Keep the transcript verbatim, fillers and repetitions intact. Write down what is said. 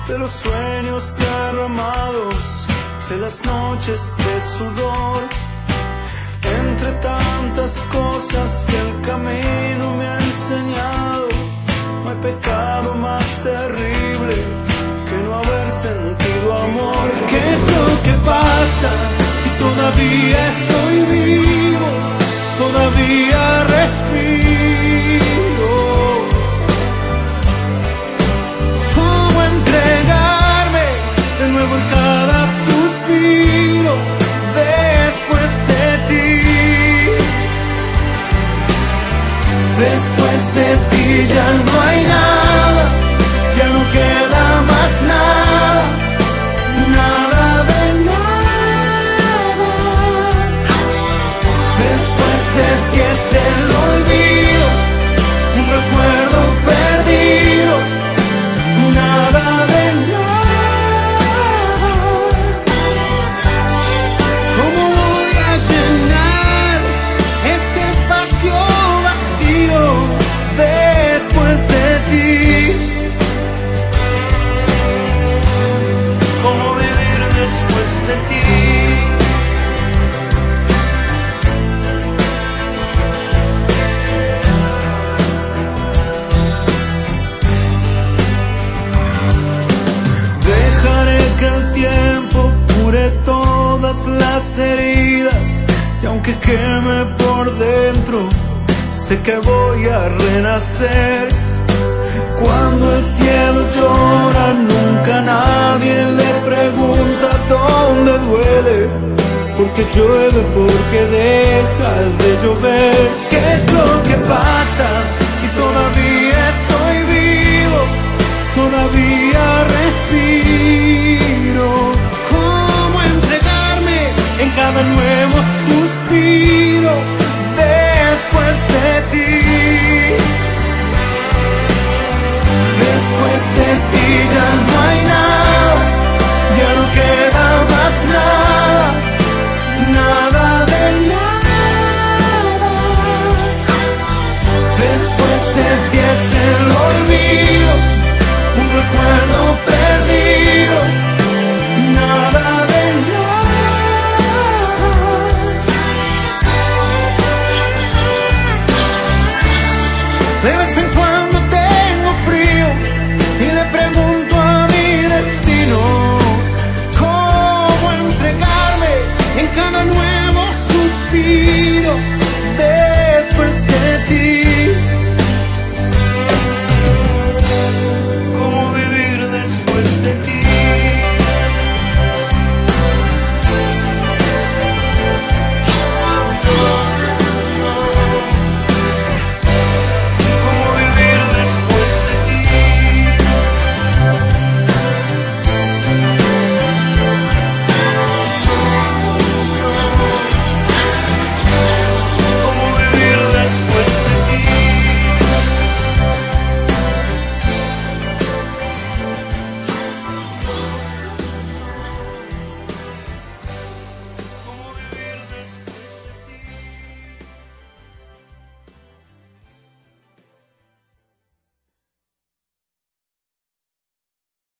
de los sueños derramados, de las noches de sudor, entre tantas cosas que el camino me ha enseñado. No hay pecado más terrible que no haber sentido amor. ¿Qué es lo que pasa si todavía estoy vivo? Todavía respiro. ¿Cómo entregarme de nuevo en cada suspiro después de ti? Después de ti ya no hay nada, ya no queda más nada, nada de nada. Después de ti es el olvido, un recuerdo perdido, nada de nada. ¿Cómo voy a llenar este espacio vacío después de ti? ¿Cómo vivir después de ti? Dejaré que el tiempo cure todas las heridas, y aunque queme por dentro, sé que voy a renacer. Cuando el cielo llora, nunca nadie le pregunta dónde duele, porque llueve, porque deja de llover. ¿Qué es lo que pasa si todavía estoy vivo? Todavía respiro. ¿Cómo entregarme en cada nuevo suspiro después de ti? Después de ti ya no